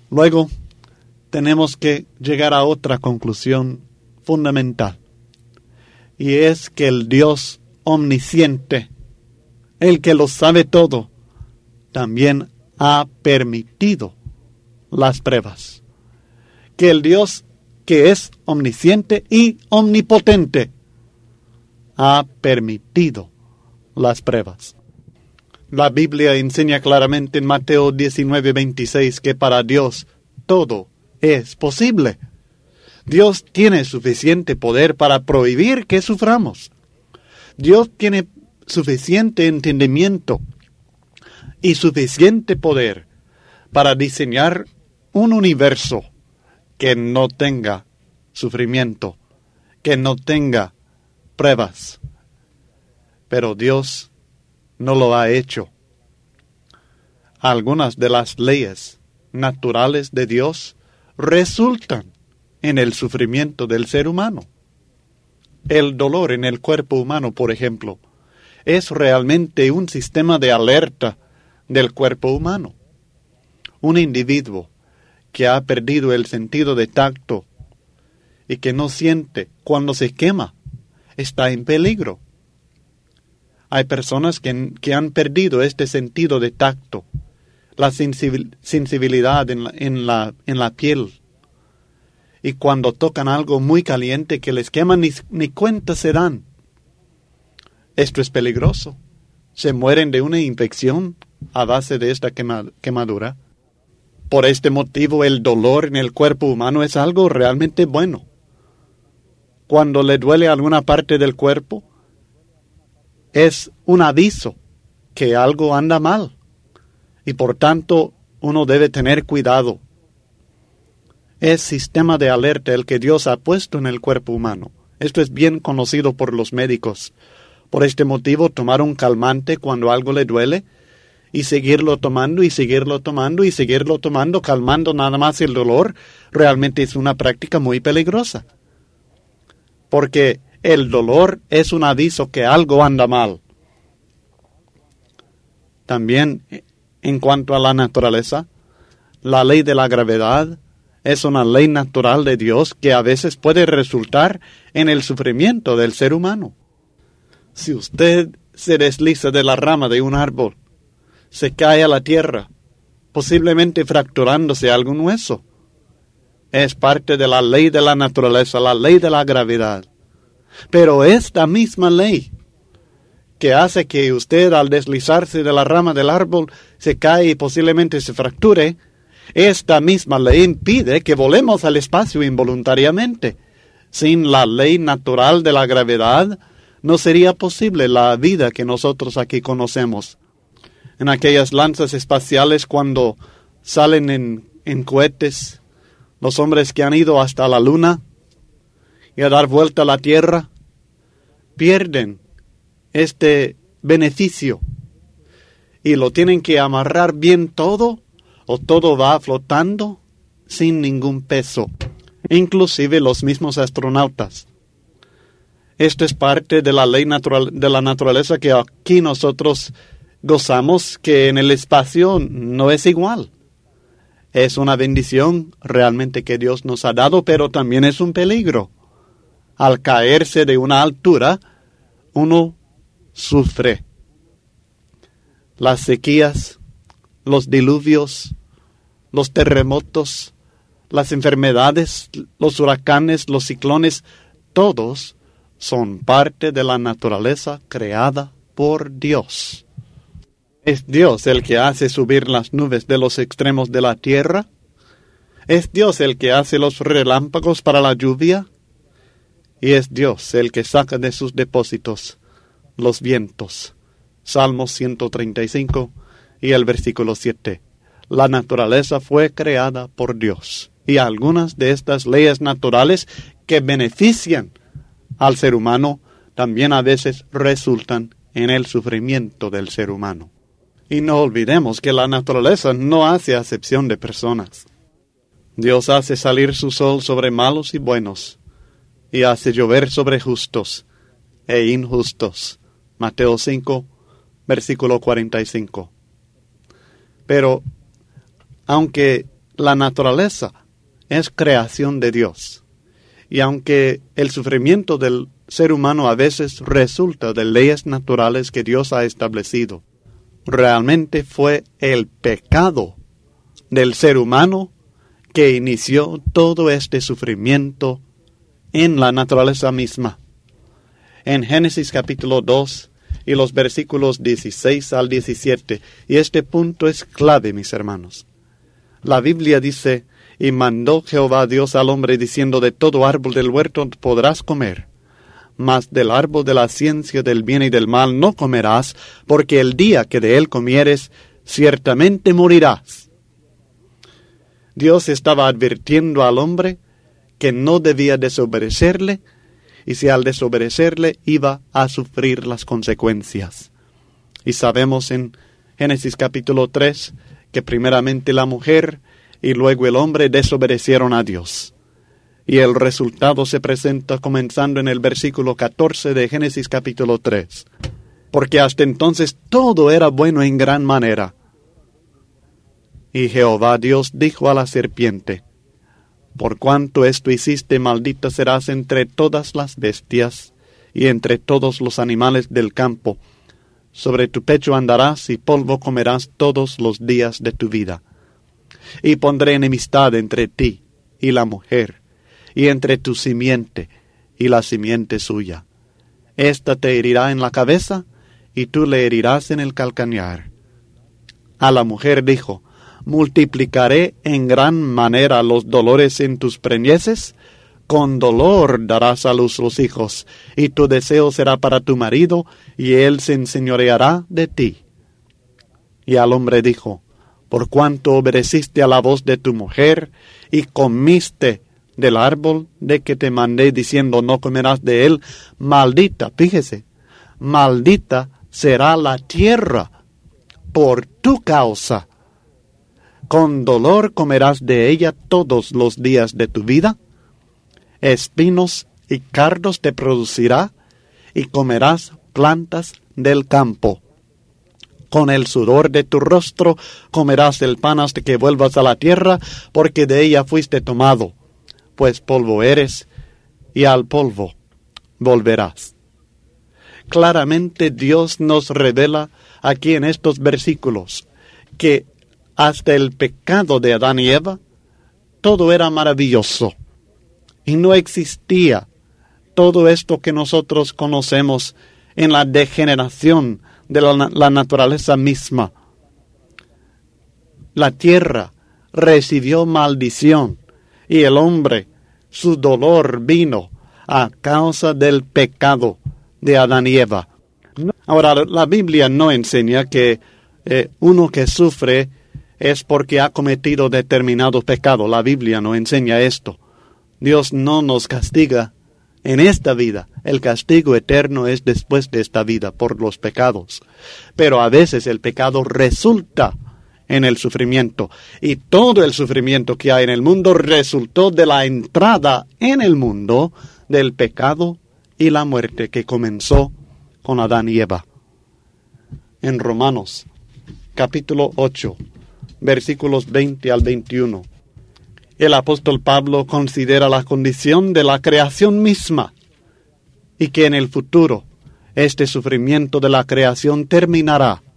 Luego, tenemos que llegar a otra conclusión fundamental. Y es que el Dios omnisciente, el que lo sabe todo, también ha permitido las pruebas. Que el Dios que es omnisciente y omnipotente ha permitido las pruebas. La Biblia enseña claramente en Mateo 19:26 que para Dios todo es posible. Dios tiene suficiente poder para prohibir que suframos. Dios tiene suficiente entendimiento y suficiente poder para diseñar un universo que no tenga sufrimiento, que no tenga pruebas. Pero Dios no lo ha hecho. Algunas de las leyes naturales de Dios resultan en el sufrimiento del ser humano. El dolor en el cuerpo humano, por ejemplo, es realmente un sistema de alerta del cuerpo humano. Un individuo que ha perdido el sentido de tacto y que no siente cuando se quema está en peligro. Hay personas que han perdido este sentido de tacto, la sensibilidad en la piel. Y cuando tocan algo muy caliente que les quema, ni cuenta se dan. Esto es peligroso. Se mueren de una infección a base de esta quemadura. Por este motivo, el dolor en el cuerpo humano es algo realmente bueno. Cuando le duele alguna parte del cuerpo, es un aviso que algo anda mal. Y por tanto, uno debe tener cuidado. Es sistema de alerta el que Dios ha puesto en el cuerpo humano. Esto es bien conocido por los médicos. Por este motivo, tomar un calmante cuando algo le duele y seguirlo tomando y seguirlo tomando y seguirlo tomando, calmando nada más el dolor, realmente es una práctica muy peligrosa. Porque el dolor es un aviso que algo anda mal. También, en cuanto a la naturaleza, la ley de la gravedad es una ley natural de Dios que a veces puede resultar en el sufrimiento del ser humano. Si usted se desliza de la rama de un árbol, se cae a la tierra, posiblemente fracturándose algún hueso. Es parte de la ley de la naturaleza, la ley de la gravedad. Pero esta misma ley que hace que usted al deslizarse de la rama del árbol se cae y posiblemente se fracture, esta misma ley impide que volemos al espacio involuntariamente. Sin la ley natural de la gravedad, no sería posible la vida que nosotros aquí conocemos. En aquellas lanzas espaciales, cuando salen en cohetes, los hombres que han ido hasta la luna y a dar vuelta a la Tierra, pierden este beneficio y lo tienen que amarrar bien todo, o todo va flotando sin ningún peso, inclusive los mismos astronautas. Esto es parte de la ley natural de la naturaleza que aquí nosotros gozamos, que en el espacio no es igual. Es una bendición realmente que Dios nos ha dado, pero también es un peligro. Al caerse de una altura, uno sufre. Las sequías, los diluvios, los terremotos, las enfermedades, los huracanes, los ciclones, todos son parte de la naturaleza creada por Dios. ¿Es Dios el que hace subir las nubes de los extremos de la tierra? ¿Es Dios el que hace los relámpagos para la lluvia? Y es Dios el que saca de sus depósitos los vientos. Salmos 135 y el versículo 7. La naturaleza fue creada por Dios. Y algunas de estas leyes naturales que benefician al ser humano también a veces resultan en el sufrimiento del ser humano. Y no olvidemos que la naturaleza no hace acepción de personas. Dios hace salir su sol sobre malos y buenos, y hace llover sobre justos e injustos. Mateo 5, versículo 45. Pero, aunque la naturaleza es creación de Dios. Y aunque el sufrimiento del ser humano a veces resulta de leyes naturales que Dios ha establecido, realmente fue el pecado del ser humano que inició todo este sufrimiento en la naturaleza misma. En Génesis capítulo 2 y los versículos 16 al 17, y este punto es clave, mis hermanos. La Biblia dice: y mandó Jehová Dios al hombre diciendo: de todo árbol del huerto podrás comer, mas del árbol de la ciencia del bien y del mal no comerás, porque el día que de él comieres, ciertamente morirás. Dios estaba advirtiendo al hombre que no debía desobedecerle, y si al desobedecerle iba a sufrir las consecuencias. Y sabemos en Génesis capítulo 3 que primeramente la mujer y luego el hombre desobedecieron a Dios. Y el resultado se presenta comenzando en el versículo 14 de Génesis capítulo 3. Porque hasta entonces todo era bueno en gran manera. Y Jehová Dios dijo a la serpiente: por cuanto esto hiciste, maldita serás entre todas las bestias y entre todos los animales del campo. Sobre tu pecho andarás y polvo comerás todos los días de tu vida. Y pondré enemistad entre ti y la mujer, y entre tu simiente y la simiente suya. Esta te herirá en la cabeza, y tú le herirás en el calcañar. A la mujer dijo: multiplicaré en gran manera los dolores en tus preñeces, con dolor darás a luz los hijos, y tu deseo será para tu marido, y él se enseñoreará de ti. Y al hombre dijo: por cuanto obedeciste a la voz de tu mujer, y comiste del árbol de que te mandé, diciendo: no comerás de él, maldita, fíjese, maldita será la tierra por tu causa. Con dolor comerás de ella todos los días de tu vida. Espinos y cardos te producirá, y comerás plantas del campo. Con el sudor de tu rostro comerás el pan hasta que vuelvas a la tierra, porque de ella fuiste tomado, pues polvo eres, y al polvo volverás. Claramente Dios nos revela aquí en estos versículos que hasta el pecado de Adán y Eva, todo era maravilloso. Y no existía todo esto que nosotros conocemos en la degeneración de la naturaleza misma. La tierra recibió maldición y el hombre, su dolor vino a causa del pecado de Adán y Eva. Ahora, la Biblia no enseña que uno que sufre es porque ha cometido determinado pecado. La Biblia no enseña esto. Dios no nos castiga en esta vida. El castigo eterno es después de esta vida por los pecados. Pero a veces el pecado resulta en el sufrimiento. Y todo el sufrimiento que hay en el mundo resultó de la entrada en el mundo del pecado y la muerte que comenzó con Adán y Eva. En Romanos, capítulo 8, versículos 20 al 21. El apóstol Pablo considera la condición de la creación misma y que en el futuro este sufrimiento de la creación terminará